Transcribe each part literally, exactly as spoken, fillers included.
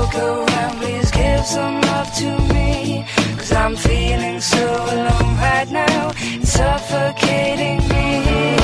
look around, please give some love to me, 'cause I'm feeling so alone right now, it's suffocating me.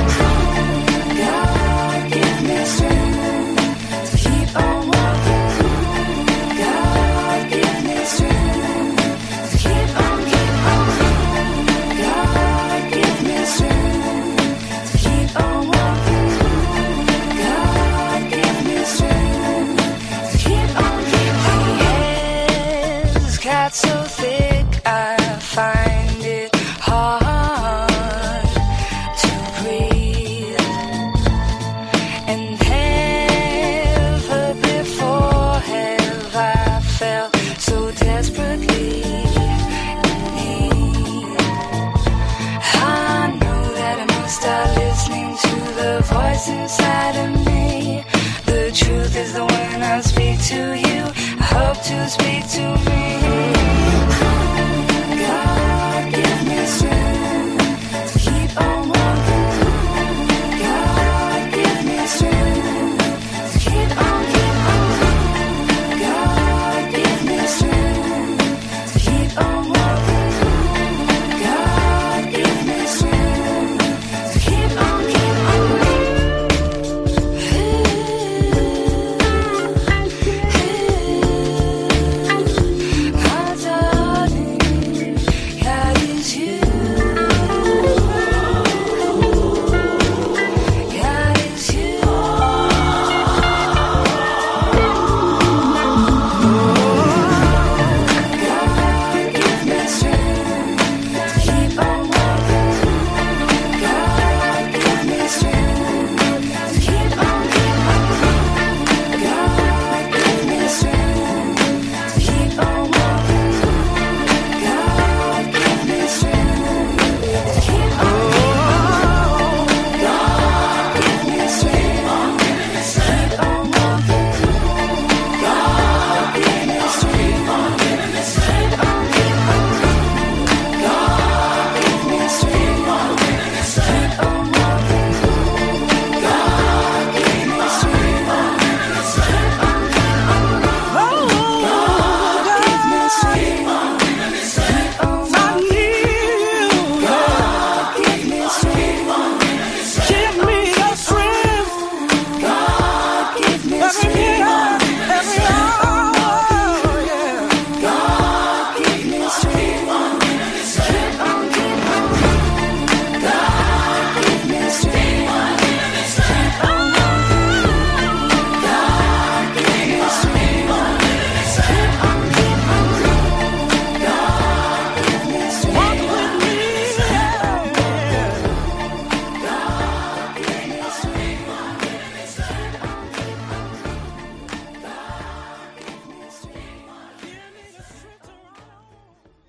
God, give me strength to keep on walking. God, give me strength to keep on, keep on. God, give me strength to keep on walking. God, give me strength to keep on, keep on. The air's got so thick, I find it hard to breathe. And never before have I felt so desperately in need. I know that I must start listening to the voice inside of me. The truth is that when I speak to you, I hope to speak to me.